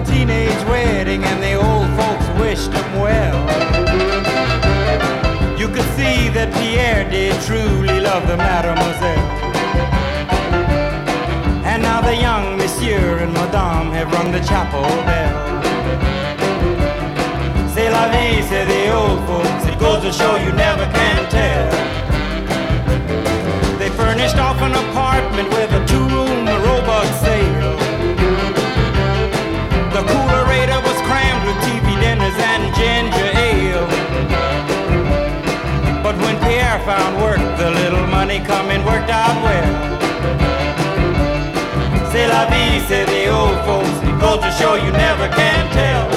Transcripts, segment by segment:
teenage wedding and the old folks wished him well. You could see that Pierre did truly love the mademoiselle. And now the young monsieur and madame have rung the chapel bell. C'est la vie, say the old folks, it goes to show you never can tell. They furnished off an apartment with a two-room robot sale. The coolerator was crammed with TV dinners and ginger ale. But when Pierre found work, the little money coming worked out well. C'est la vie, say the old folks, it goes to show you never can tell.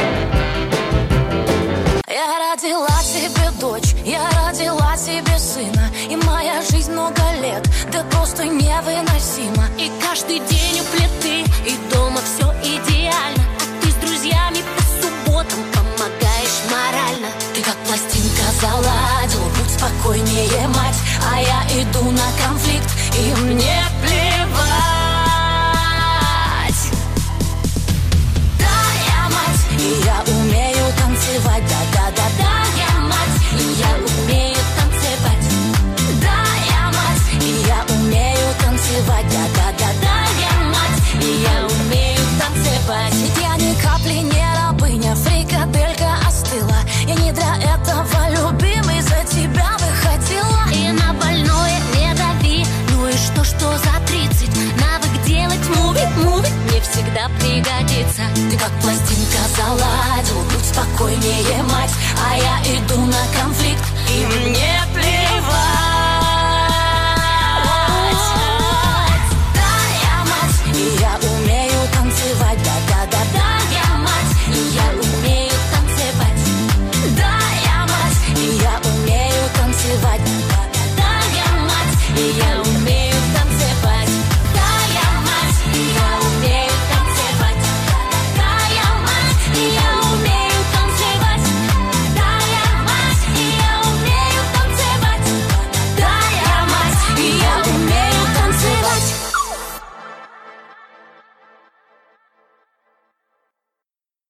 Я родила себе дочь, я родила себе сына, и моя жизнь много лет, да просто невыносима. И каждый день у плиты, и дома все идеально, а ты с друзьями по субботам помогаешь морально. Ты как пластинка заладил, будь спокойнее, мать, а я иду на конфликт, и мне плевать. Да, я мать, и я умею танцевать, да-да-да-да, я мать, и я умею танцевать. Да, я мать, и я умею танцевать, да-да-да-да, я мать, и я умею танцевать. Ведь я ни капли не рабыня, фрикаделька остыла. Я не для этого, любимый, за тебя выходила. И на больное не дави, ну и что за 30? Навык делать муви мне всегда пригодится. Ты как пластинка заладил, будь спокойнее, мать, а я иду на конфликт.